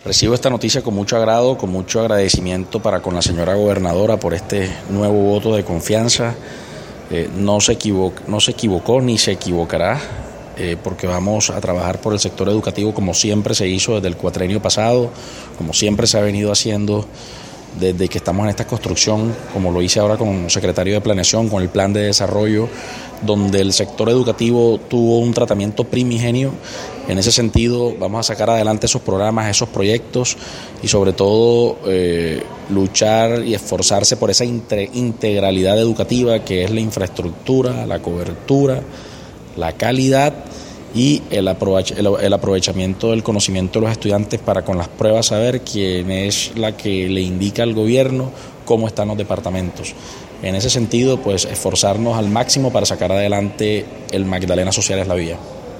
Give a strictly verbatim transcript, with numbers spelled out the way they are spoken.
Recibo esta noticia con mucho agrado, con mucho agradecimiento para con la señora gobernadora por este nuevo voto de confianza. Eh, no se equivoc- no se equivocó ni se equivocará, eh, porque vamos a trabajar por el sector educativo como siempre se hizo desde el cuatrenio pasado, como siempre se ha venido haciendo desde que estamos en esta construcción, como lo hice ahora como secretario de Planeación, con el plan de desarrollo, donde el sector educativo tuvo un tratamiento primigenio. En ese sentido, vamos a sacar adelante esos programas, esos proyectos y sobre todo eh, luchar y esforzarse por esa integralidad educativa que es la infraestructura, la cobertura, la calidad y el, aprovech- el, el aprovechamiento del conocimiento de los estudiantes para con las pruebas saber quién es la que le indica al gobierno cómo están los departamentos. En ese sentido, pues esforzarnos al máximo para sacar adelante el Magdalena Social es la vía.